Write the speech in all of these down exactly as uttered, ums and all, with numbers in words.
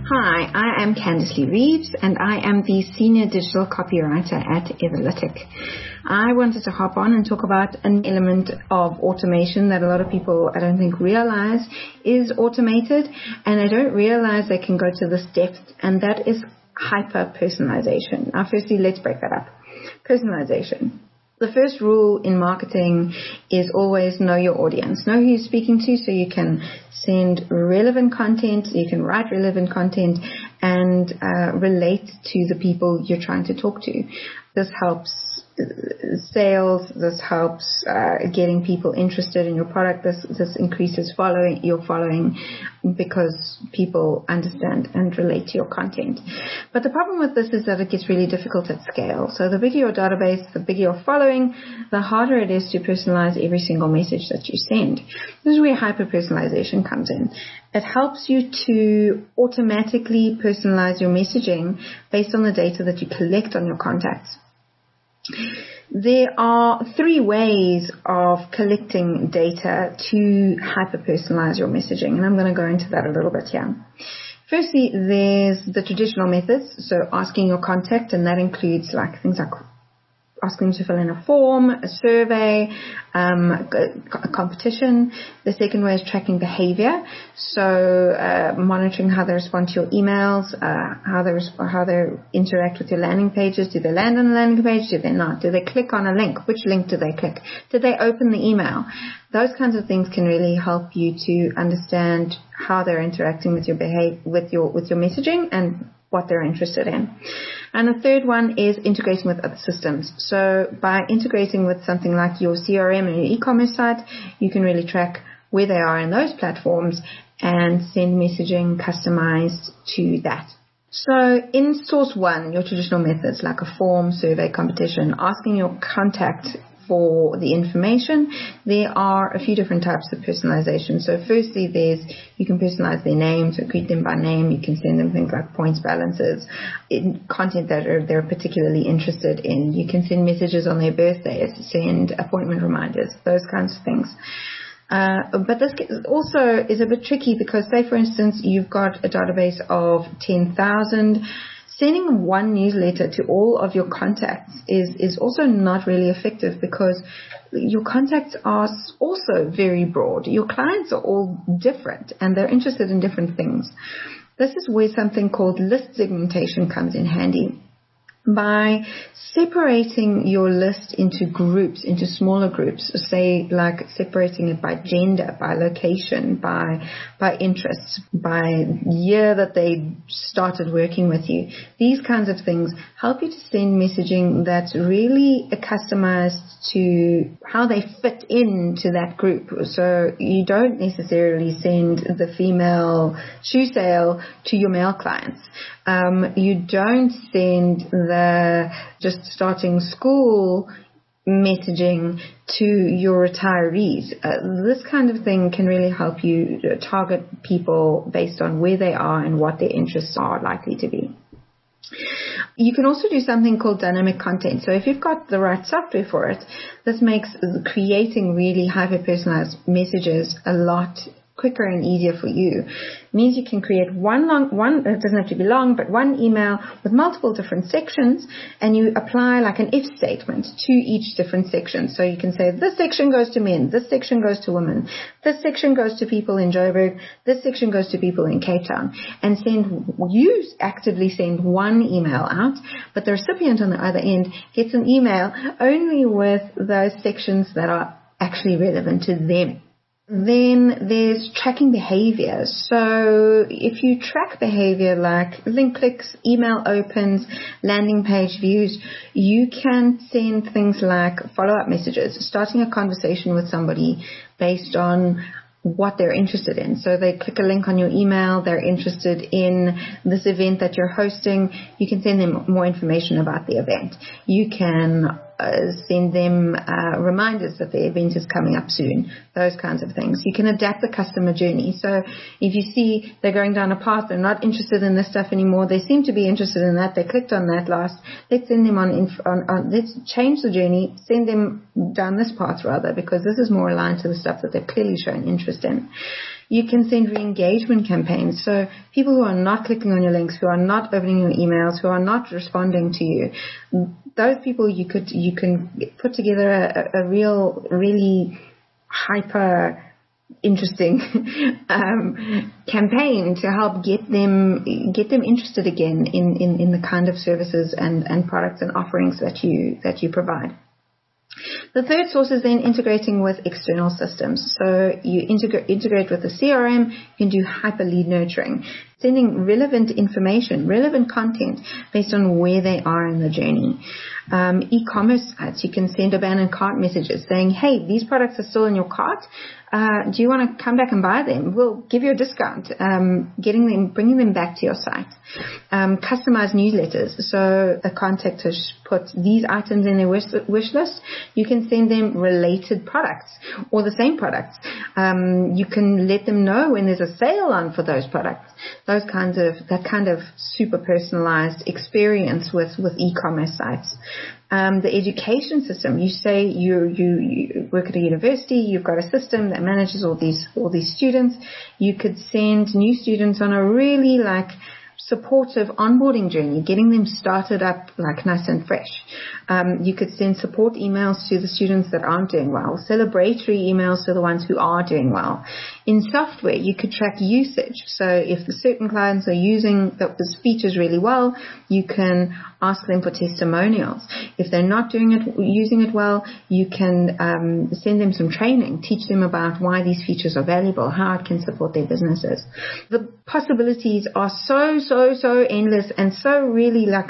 Hi, I am Candice Lee Reeves, and I am the Senior Digital Copywriter at Everlytic. I wanted to hop on and talk about an element of automation that a lot of people, I don't think, realize is automated, and I don't realize they can go to this depth, and that is hyper-personalization. Now, firstly, let's break that up. Personalization. The first rule in marketing is always know your audience. Know who you're speaking to so you can send relevant content, you can write relevant content, and uh, relate to the people you're trying to talk to. This helps sales, this helps uh, getting people interested in your product, this this increases following your following because people understand and relate to your content. But the problem with this is that it gets really difficult at scale. So the bigger your database, the bigger your following, the harder it is to personalize every single message that you send. This is where hyper-personalization comes in. It helps you to automatically personalize your messaging based on the data that you collect on your contacts. There are three ways of collecting data to hyper-personalize your messaging, and I'm going to go into that a little bit here. Firstly, there's the traditional methods, so asking your contact, and that includes like things like asking them to fill in a form, a survey, um, a competition. The second way is tracking behavior, so uh, monitoring how they respond to your emails, uh, how they resp- how they interact with your landing pages. Do they land on the landing page? Do they not? Do they click on a link? Which link do they click? Did they open the email? Those kinds of things can really help you to understand how they're interacting with your behavior, with your with your messaging, and what they're interested in. And the third one is integrating with other systems. So by integrating with something like your C R M and your e-commerce site, you can really track where they are in those platforms and send messaging customized to that. So in source one, your traditional methods like a form, survey, competition, asking your contact for the information, there are a few different types of personalization. So firstly, there's you can personalize their name, so greet them by name. You can send them things like points balances, in content that are, they're particularly interested in. You can send messages on their birthdays, send appointment reminders, those kinds of things. Uh, but this also is a bit tricky because, say, for instance, you've got a database of ten thousand. Sending one newsletter to all of your contacts is, is also not really effective because your contacts are also very broad. Your clients are all different and they're interested in different things. This is where something called list segmentation comes in handy. By separating your list into groups, into smaller groups, say like separating it by gender, by location, by by interests, by year that they started working with you. These kinds of things help you to send messaging that's really customized to how they fit into that group. So you don't necessarily send the female shoe sale to your male clients. Um, you don't send the just starting school messaging to your retirees. Uh, this kind of thing can really help you target people based on where they are and what their interests are likely to be. You can also do something called dynamic content. So if you've got the right software for it, this makes creating really hyper-personalized messages a lot quicker and easier for you. It means you can create one long, one, it doesn't have to be long, but one email with multiple different sections, and you apply like an if statement to each different section. So you can say, this section goes to men, this section goes to women, this section goes to people in Joburg, this section goes to people in Cape Town, and send, you actively send one email out, but the recipient on the other end gets an email only with those sections that are actually relevant to them. Then there's tracking behavior. So if you track behavior like link clicks, email opens, landing page views, you can send things like follow-up messages, starting a conversation with somebody based on what they're interested in. So they click a link on your email, they're interested in this event that you're hosting, you can send them more information about the event. You can uh, send them uh, reminders that the event is coming up soon, those kinds of things. You can adapt the customer journey. So if you see they're going down a path, they're not interested in this stuff anymore, they seem to be interested in that, they clicked on that last, let's send them on, inf- on, on let's change the journey, send them down this path rather, because this is more aligned to the stuff that they've clearly shown interest in. You can send re-engagement campaigns. So people who are not clicking on your links, who are not opening your emails, who are not responding to you, those people you could you can put together a, a real, really hyper interesting um, campaign to help get them get them interested again in, in, in the kind of services and, and products and offerings that you that you provide. The third source is then integrating with external systems. So you integrate integrate with the C R M, you can do hyper lead nurturing, sending relevant information, relevant content based on where they are in the journey. Um, e-commerce sites, you can send abandoned cart messages saying, hey, these products are still in your cart. Uh, do you want to come back and buy them? We'll give you a discount, um, getting them, bringing them back to your site. Um, customized newsletters. So a contact has put these items in their wish, wish list. You can send them related products or the same products. Um, you can let them know when there's a sale on for those products. Those kinds of, that kind of super personalized experience with, with e-commerce sites. Um, the education system. You say you, you you work at a university. You've got a system that manages all these all these students. You could send new students on a really like supportive onboarding journey, getting them started up like nice and fresh. Um, you could send support emails to the students that aren't doing well, celebratory emails to the ones who are doing well. In software, you could track usage. So if the certain clients are using those features really well, you can ask them for testimonials. If they're not doing it, using it well, you can um, send them some training, teach them about why these features are valuable, how it can support their businesses. The possibilities are so, so, so endless and so really like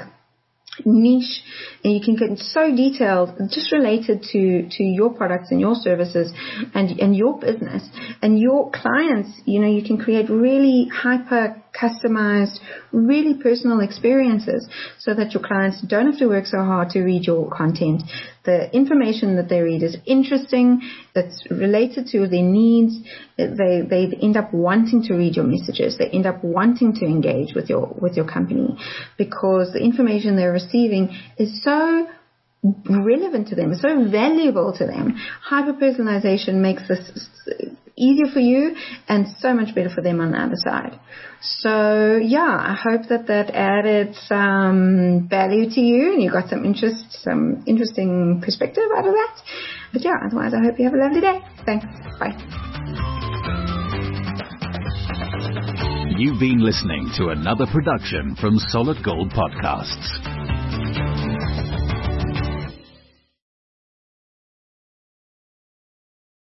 niche, and you can get so detailed, just related to, to your products and your services and, and your business and your clients. You know, you can create really hyper customized, really personal experiences so that your clients don't have to work so hard to read your content. The information that they read is interesting, it's related to their needs. They they end up wanting to read your messages. They end up wanting to engage with your with your company because the information they're receiving is so relevant to them, so valuable to them. Hyper-personalization makes this easier for you and so much better for them on the other side. So yeah, I hope that that added some value to you and you got some interest, some interesting perspective out of that. But yeah, otherwise I hope you have a lovely day. Thanks. Bye. You've been listening to another production from Solid Gold Podcasts.